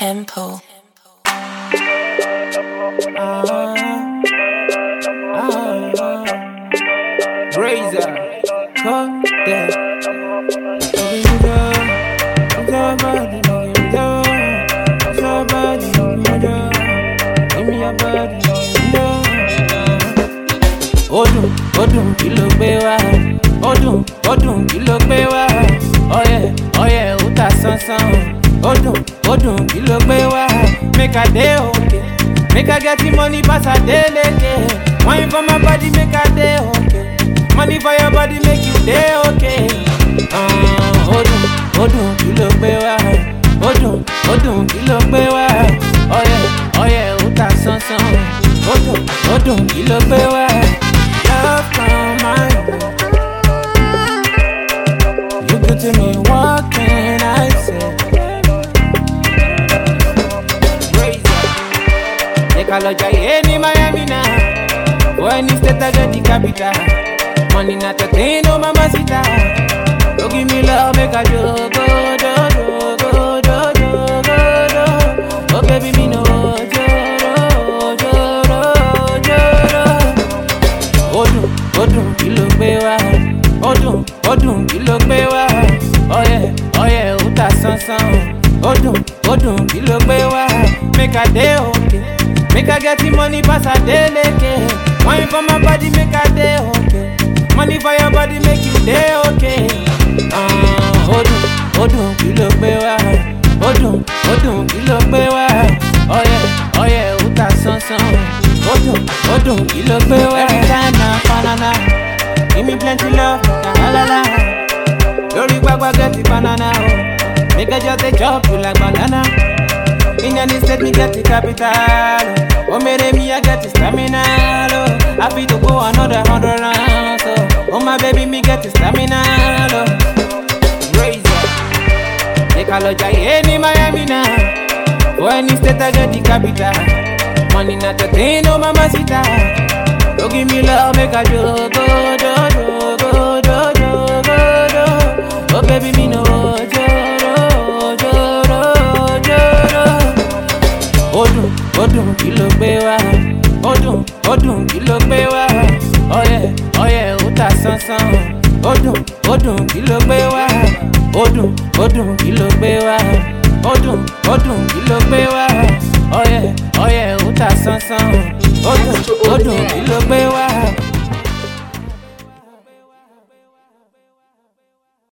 Tempo. Razor, cut that. Give me your body. Odun, kí ló gbé wá. Odun, kí ló gbé wá. Ọyẹ, ó ta sánsán. Odun, kí ló gbé wá. Make I dey okay. Make I get the money, pass a day leke. Wine for my body, make I dey okay. Money for your body, make you dey okay. Odun, kí ló gbé wá. Odun, kí ló gbé wá. Ọyẹ, ó ta sánsán. Odun, kí ló gbé wá. Love from my you good to me, what can I say? Take a look at any Miami now. When you state I get the capital. Money not a thing, no mamacita. Don't give me love, make a do. Oh baby, me no Odun, kí ló gbé wá. Odun, kí ló gbé wá. Ọyẹ, ó ta sánsán. Odun, kí ló gbé wá. Make I dey okay. Make I get the money, pass a day leke. Wine for my body, make I dey okay. Money for your body, make you dey okay. Odun, kí ló gbé wá. Odun, kí ló gbé wá. Ọyẹ, ó ta sánsán. Odun, kí ló gbé wá. Every time na banana. Give me plenty love, la la. Lórí gbagba get the banana, oh. Make I just dey chop you like banana. In any state, me get the capital. Oh, me I get the stamina. Oh, I feel to go another 100 rounds. Oh, my baby, me get the stamina. Oh, Razor, take a look at any Miami now. For any state, I get the capital. Money not a thing, no mamacita. Don't give me love, make a do. Oh, baby, me no Odun, kí ló gbé wá. Odun, kí ló gbé wá. Ọyẹ, ó ta sánsán. Odun, kí ló gbé wá. Odun, kí ló gbé wá. Odun, kí ló gbé wá. Ọyẹ, ó ta sánsán. Odun, kí ló gbé wá.